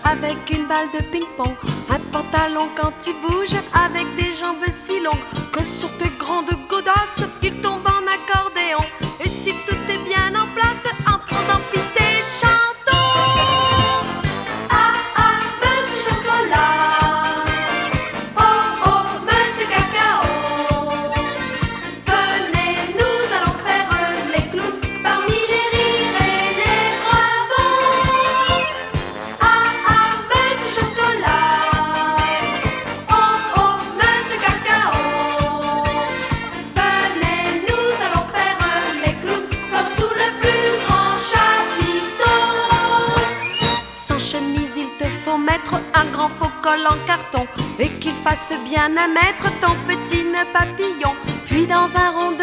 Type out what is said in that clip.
avec une balle de ping-pong, un pantalon quand tu bouges avec des jambes si longues que sur tes grandes godasses il tombe en accordéon. Et si tout est bien en place, entrons en piste et chantons. Ah ah, monsieur chocolat, oh oh, monsieur cacao, venez, nous allons faire les clowns parmi les rires et les bravos. Ah ah, monsieur chocolat, oh oh, monsieur cacao, venez, nous allons faire les clowns comme sous le plus grand chapiteau. Sans chemise, il te faut mettre un grand faux col en carton et qu'il fasse bien 1 mètre ton petit nœud papillon. Puis dans un rond